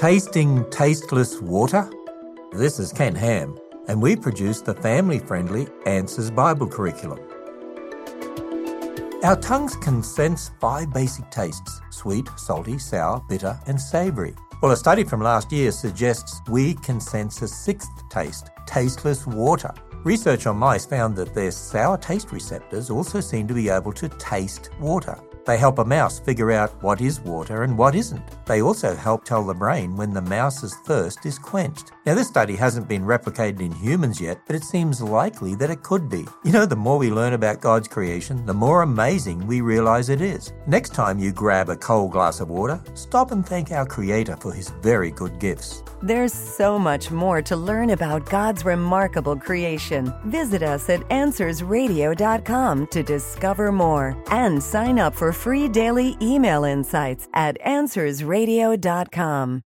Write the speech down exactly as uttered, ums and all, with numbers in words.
Tasting tasteless water? This is Ken Ham, and we produce the family-friendly Answers Bible curriculum. Our tongues can sense five basic tastes: sweet, salty, sour, bitter, and savoury. Well, a study from last year suggests we can sense a sixth taste, tasteless water. Research on mice found that their sour taste receptors also seem to be able to taste water. They help a mouse figure out what is water and what isn't. They also help tell the brain when the mouse's thirst is quenched. Now, this study hasn't been replicated in humans yet, but it seems likely that it could be. You know, the more we learn about God's creation, the more amazing we realize it is. Next time you grab a cold glass of water, stop and thank our Creator for His very good gifts. There's so much more to learn about God's remarkable creation. Visit us at answers radio dot com to discover more and sign up for free daily email insights at answers radio dot com.